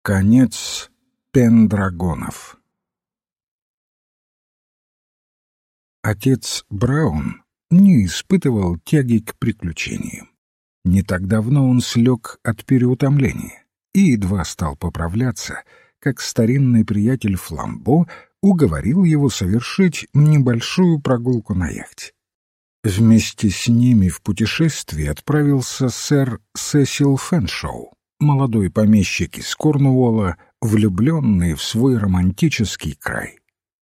Конец Пендрагонов. Отец Браун не испытывал тяги к приключениям. Не так давно он слег от переутомления и едва стал поправляться, как старинный приятель Фламбо уговорил его совершить небольшую прогулку на яхте. Вместе с ними в путешествие отправился сэр Сесил Фэншоу, молодой помещик из Корнуолла, влюбленный в свой романтический край.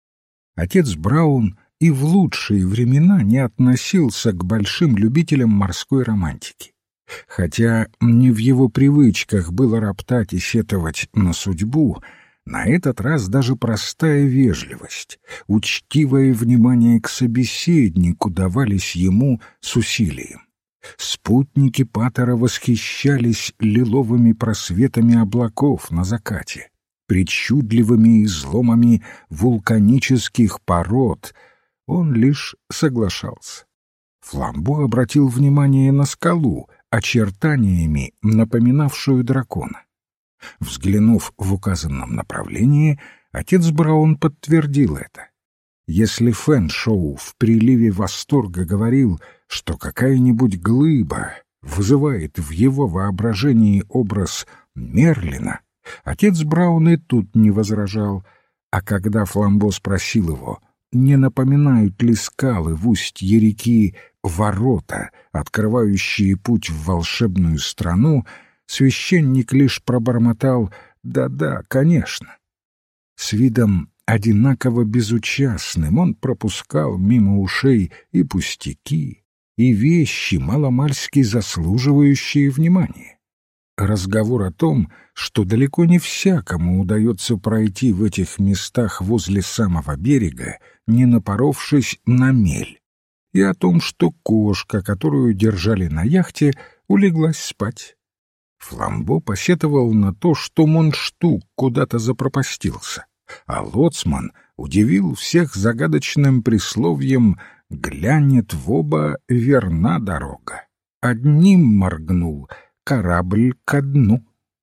Отец Браун и в лучшие времена не относился к большим любителям морской романтики. Хотя не в его привычках было роптать и сетовать на судьбу, на этот раз даже простая вежливость, учтивое внимание к собеседнику давались ему с усилием. Спутники патера восхищались лиловыми просветами облаков на закате, причудливыми изломами вулканических пород. Он лишь соглашался. Фламбо обратил внимание на скалу, очертаниями напоминавшую дракона. Взглянув в указанном направлении, отец Браун подтвердил это. Если Фэншоу в приливе восторга говорил, что какая-нибудь глыба вызывает в его воображении образ Мерлина, отец Браун и тут не возражал, а когда Фламбо спросил его, не напоминают ли скалы в устье реки ворота, открывающие путь в волшебную страну, священник лишь пробормотал «да-да, конечно». С видом одинаково безучастным он пропускал мимо ушей и пустяки, и вещи, маломальски заслуживающие внимания. Разговор о том, что далеко не всякому удается пройти в этих местах возле самого берега, не напоровшись на мель, и о том, что кошка, которую держали на яхте, улеглась спать. Фламбо посетовал на то, что мундштук куда-то запропастился, а лоцман удивил всех загадочным присловием «глянет в оба, верна дорога». Одним моргнул, корабль ко дну.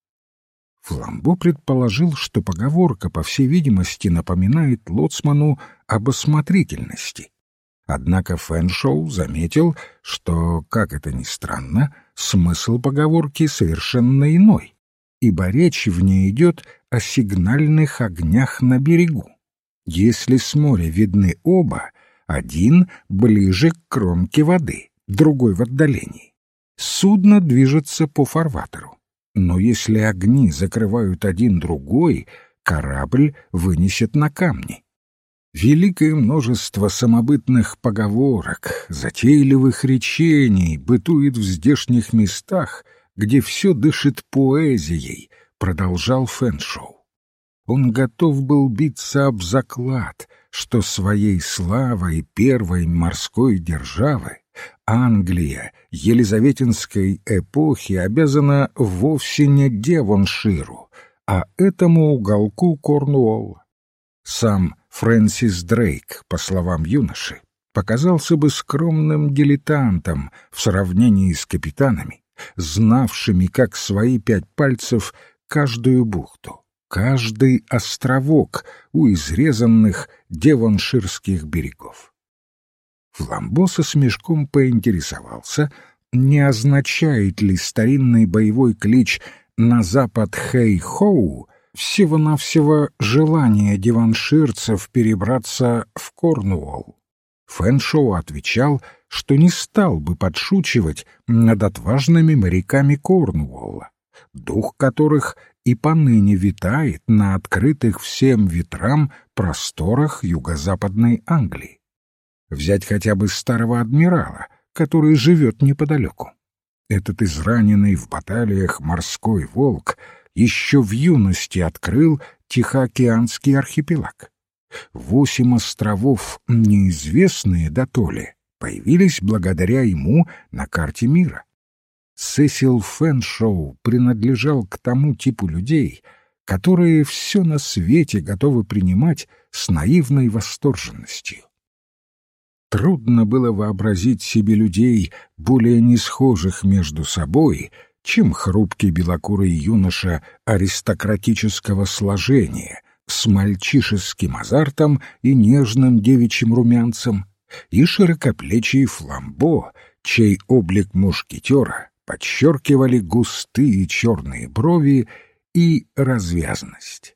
Фламбо предположил, что поговорка, по всей видимости, напоминает лоцману об осмотрительности. Однако Фэншоу заметил, что, как это ни странно, смысл поговорки совершенно иной, ибо речь в ней идет о сигнальных огнях на берегу. Если с моря видны оба, один ближе к кромке воды, другой в отдалении, судно движется по фарватеру. Но если огни закрывают один другой, корабль вынесет на камни. Великое множество самобытных поговорок, затейливых речений бытует в здешних местах, где все дышит поэзией, продолжал Фэншоу. Он готов был биться об заклад, что своей славой первой морской державы Англия елизаветинской эпохи обязана вовсе не Девонширу, а этому уголку Корнуолла. Сам Фрэнсис Дрейк, по словам юноши, показался бы скромным дилетантом в сравнении с капитанами, знавшими как свои 5 пальцев каждую бухту, каждый островок у изрезанных девонширских берегов. Фламбо со смешком поинтересовался, не означает ли старинный боевой клич «на запад Хэй-Хоу» всего-навсего желание девонширцев перебраться в Корнуолл. Фэншоу отвечал, что не стал бы подшучивать над отважными моряками Корнуолла, дух которых и поныне витает на открытых всем ветрам просторах юго-западной Англии. Взять хотя бы старого адмирала, который живет неподалеку. Этот израненный в баталиях морской волк еще в юности открыл Тихоокеанский архипелаг. 8 островов, неизвестные дотоле, появились благодаря ему на карте мира. Сесил Фэншоу принадлежал к тому типу людей, которые все на свете готовы принимать с наивной восторженностью. Трудно было вообразить себе людей, более не схожих между собой, чем хрупкий белокурый юноша аристократического сложения с мальчишеским азартом и нежным девичьим румянцем, и широкоплечий Фламбо, чей облик мушкетера подчеркивали густые черные брови и развязность.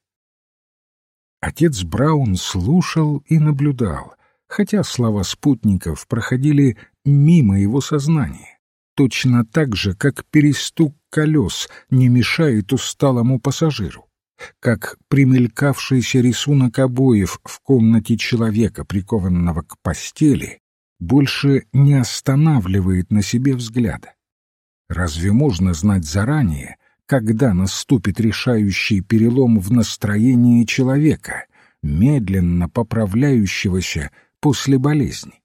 Отец Браун слушал и наблюдал, хотя слова спутников проходили мимо его сознания, точно так же, как перестук колес не мешает усталому пассажиру, как примелькавшийся рисунок обоев в комнате человека, прикованного к постели, больше не останавливает на себе взгляда. Разве можно знать заранее, когда наступит решающий перелом в настроении человека, медленно поправляющегося после болезни?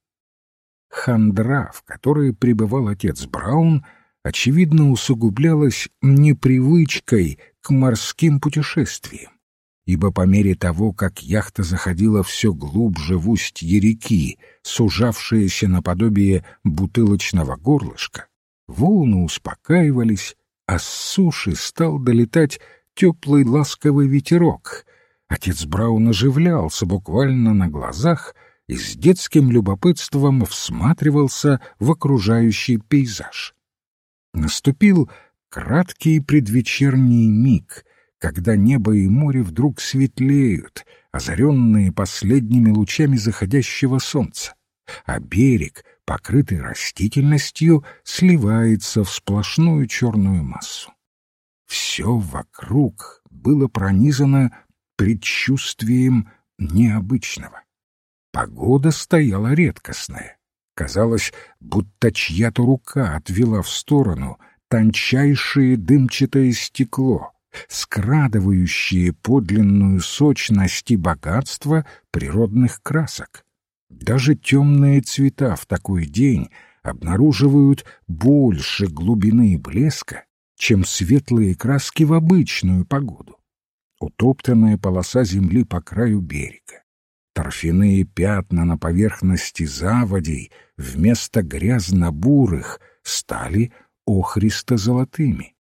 Хандра, в которой пребывал отец Браун, очевидно усугублялась непривычкой к морским путешествиям, ибо по мере того, как яхта заходила все глубже в устье реки, сужавшееся наподобие бутылочного горлышка, волны успокаивались, а с суши стал долетать теплый ласковый ветерок. Отец Браун оживлялся буквально на глазах и с детским любопытством всматривался в окружающий пейзаж. Наступил краткий предвечерний миг, когда небо и море вдруг светлеют, озаренные последними лучами заходящего солнца, а берег, покрытый растительностью, сливается в сплошную черную массу. Все вокруг было пронизано предчувствием необычного. Погода стояла редкостная. Казалось, будто чья-то рука отвела в сторону тончайшее дымчатое стекло, скрадывающее подлинную сочность и богатство природных красок. Даже темные цвета в такой день обнаруживают больше глубины и блеска, чем светлые краски в обычную погоду. Утоптанная полоса земли по краю берега, торфяные пятна на поверхности заводей вместо грязно-бурых стали охристо-золотыми.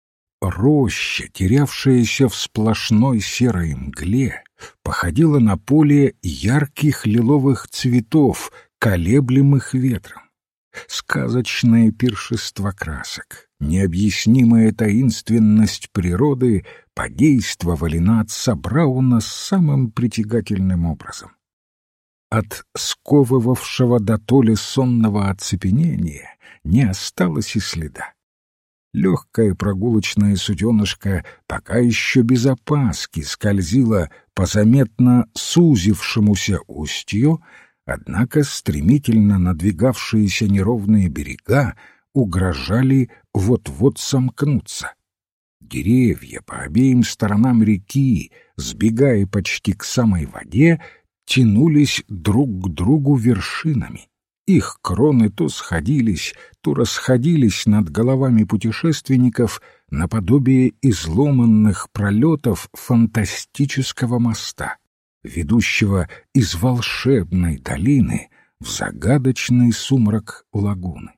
Роща, терявшаяся в сплошной серой мгле, походила на поле ярких лиловых цветов, колеблемых ветром. Сказочное пиршество красок, необъяснимая таинственность природы подействовали на отца Брауна самым притягательным образом. От сковывавшего дотоле сонного оцепенения не осталось и следа. Легкая прогулочная суденышка пока еще без опаски скользила по заметно сузившемуся устью, однако стремительно надвигавшиеся неровные берега угрожали вот-вот сомкнуться. Деревья по обеим сторонам реки, сбегая почти к самой воде, тянулись друг к другу вершинами. Их кроны то сходились, то расходились над головами путешественников наподобие изломанных пролетов фантастического моста, ведущего из волшебной долины в загадочный сумрак лагуны.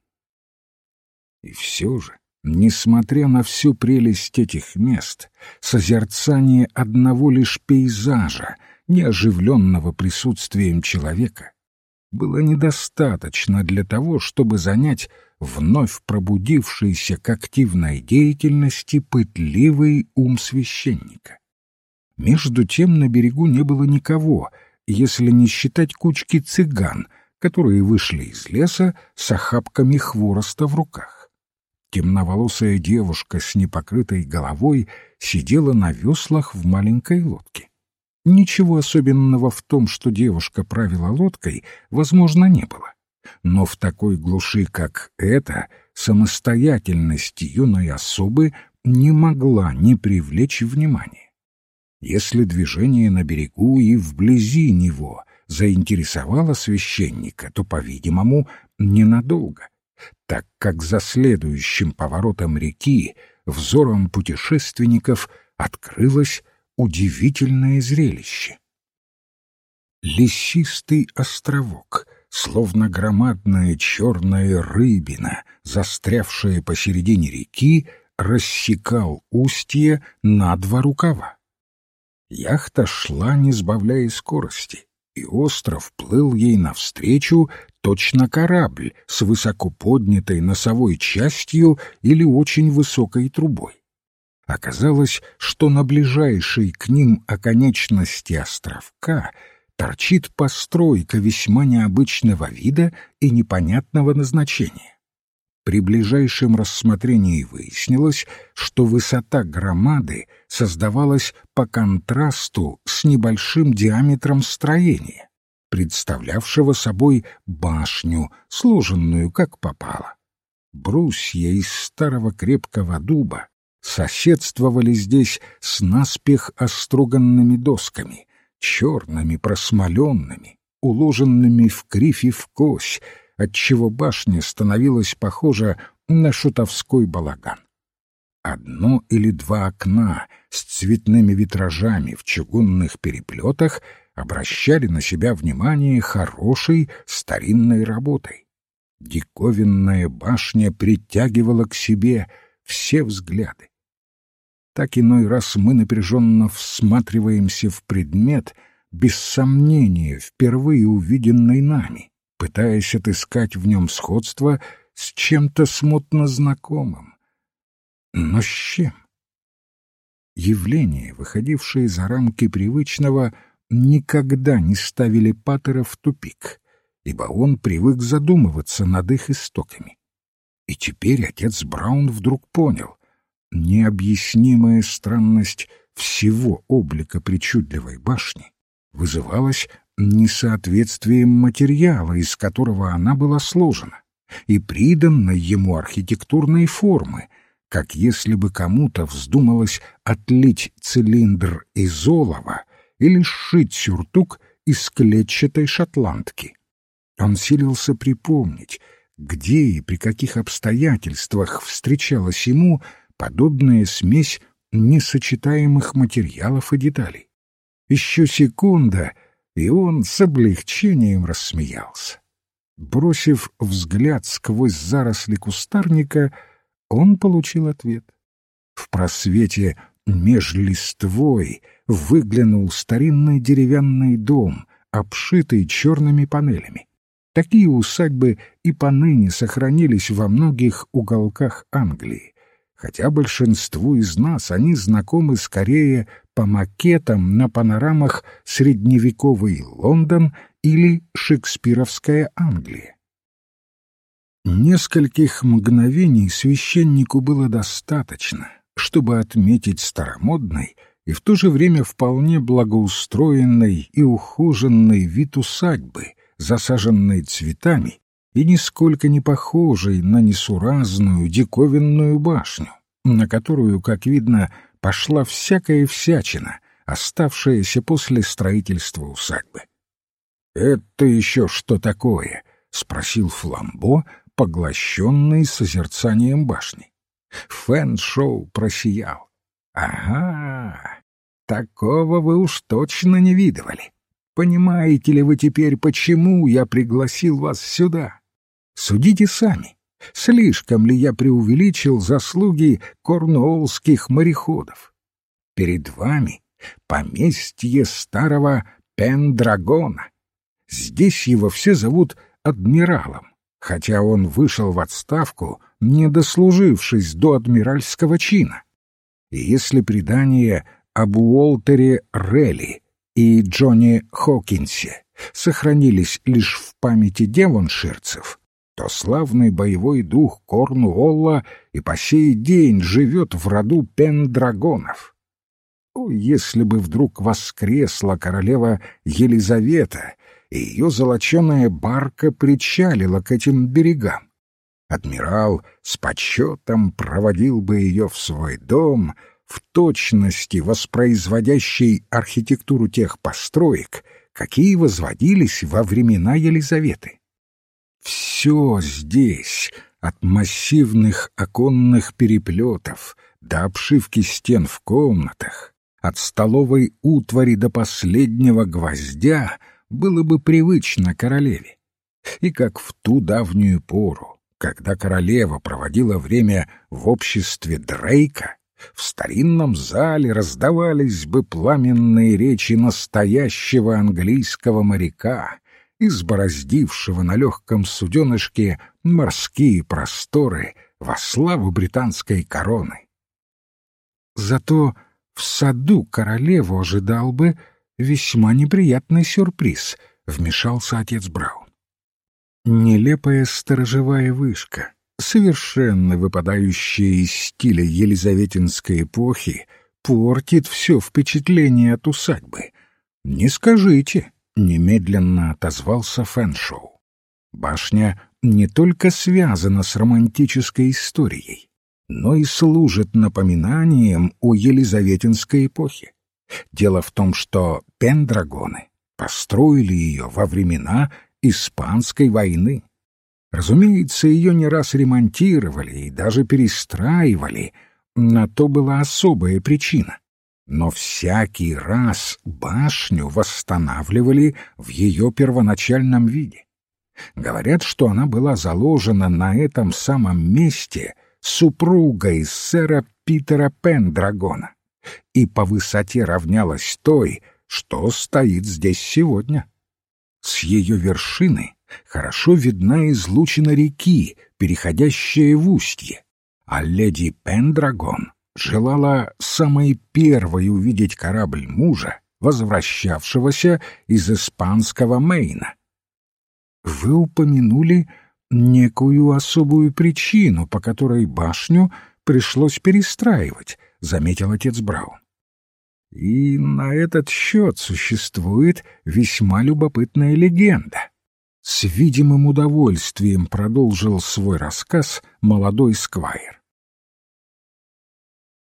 И все же, несмотря на всю прелесть этих мест, созерцание одного лишь пейзажа, не оживленного присутствием человека, было недостаточно для того, чтобы занять вновь пробудившийся к активной деятельности пытливый ум священника. Между тем на берегу не было никого, если не считать кучки цыган, которые вышли из леса с охапками хвороста в руках. Темноволосая девушка с непокрытой головой сидела на веслах в маленькой лодке. Ничего особенного в том, что девушка правила лодкой, возможно, не было. Но в такой глуши, как эта, самостоятельность юной особы не могла не привлечь внимания. Если движение на берегу и вблизи него заинтересовало священника, то, по-видимому, ненадолго, так как за следующим поворотом реки взором путешественников открылось удивительное зрелище. Лесистый островок, словно громадная черная рыбина, застрявшая посередине реки, рассекал устье на два рукава. Яхта шла, не сбавляя скорости, и остров плыл ей навстречу точно корабль с высоко поднятой носовой частью или очень высокой трубой. Оказалось, что на ближайшей к ним оконечности островка торчит постройка весьма необычного вида и непонятного назначения. При ближайшем рассмотрении выяснилось, что высота громады создавалась по контрасту с небольшим диаметром строения, представлявшего собой башню, сложенную как попало. Брусья из старого крепкого дуба соседствовали здесь с наспех оструганными досками, черными, просмоленными, уложенными в кривь и в кось, отчего башня становилась похожа на шутовской балаган. Одно или два окна с цветными витражами в чугунных переплетах обращали на себя внимание хорошей старинной работой. Диковинная башня притягивала к себе все взгляды. Так иной раз мы напряженно всматриваемся в предмет, без сомнения, впервые увиденный нами, пытаясь отыскать в нем сходство с чем-то смутно знакомым. Но с чем? Явления, выходившие за рамки привычного, никогда не ставили Паттера в тупик, ибо он привык задумываться над их истоками. И теперь отец Браун вдруг понял — необъяснимая странность всего облика причудливой башни вызывалась несоответствием материала, из которого она была сложена, и приданной ему архитектурной формы, как если бы кому-то вздумалось отлить цилиндр из олова или сшить сюртук из клетчатой шотландки. Он силился припомнить, где и при каких обстоятельствах встречалась ему подобная смесь несочетаемых материалов и деталей. Еще секунда, и он с облегчением рассмеялся. Бросив взгляд сквозь заросли кустарника, он получил ответ. В просвете меж листвой выглянул старинный деревянный дом, обшитый черными панелями. Такие усадьбы и поныне сохранились во многих уголках Англии, хотя большинству из нас они знакомы скорее по макетам на панорамах «Средневековый Лондон» или «Шекспировская Англия». Нескольких мгновений священнику было достаточно, чтобы отметить старомодный и в то же время вполне благоустроенный и ухоженный вид усадьбы, засаженной цветами и нисколько не похожей на несуразную диковинную башню, на которую, как видно, пошла всякая всячина, оставшаяся после строительства усадьбы. «Это еще что такое?» — спросил Фламбо, поглощенный созерцанием башни. Фэн-Шоу просиял. «Ага, такого вы уж точно не видывали. Понимаете ли вы теперь, почему я пригласил вас сюда? Судите сами, слишком ли я преувеличил заслуги корнуоллских мореходов? Перед вами поместье старого Пендрагона. Здесь его все зовут адмиралом, хотя он вышел в отставку, не дослужившись до адмиральского чина. И если предание об Уолтере Релли и Джонни Хокинсе сохранились лишь в памяти девонширцев, то славный боевой дух Корнуолла и по сей день живет в роду Пендрагонов. О, если бы вдруг воскресла королева Елизавета, и ее золоченая барка причалила к этим берегам! Адмирал с почетом проводил бы ее в свой дом, в точности воспроизводящей архитектуру тех построек, какие возводились во времена Елизаветы. Все здесь, от массивных оконных переплетов до обшивки стен в комнатах, от столовой утвари до последнего гвоздя, было бы привычно королеве. И как в ту давнюю пору, Когда королева проводила время в обществе Дрейка, в старинном зале раздавались бы пламенные речи настоящего английского моряка, избороздившего на легком суденышке морские просторы во славу британской короны. Зато в саду королеву ожидал бы весьма неприятный сюрприз, — вмешался отец Браун. Нелепая сторожевая вышка, совершенно выпадающая из стиля елизаветинской эпохи, портит все впечатление от усадьбы. «Не скажите», — немедленно отозвался Фэншоу. «Башня не только связана с романтической историей, но и служит напоминанием о елизаветинской эпохе. Дело в том, что Пендрагоны построили ее во времена Испанской войны. Разумеется, ее не раз ремонтировали и даже перестраивали, на то была особая причина. Но всякий раз башню восстанавливали в ее первоначальном виде. Говорят, что она была заложена на этом самом месте супругой сэра Питера Пендрагона и по высоте равнялась той, что стоит здесь сегодня. С ее вершины хорошо видна излучина реки, переходящая в устье, а леди Пендрагон желала самой первой увидеть корабль мужа, возвращавшегося из испанского Мейна. Вы упомянули некую особую причину, по которой башню пришлось перестраивать, — заметил отец Браун. И на этот счет существует весьма любопытная легенда. С видимым удовольствием продолжил свой рассказ молодой сквайр.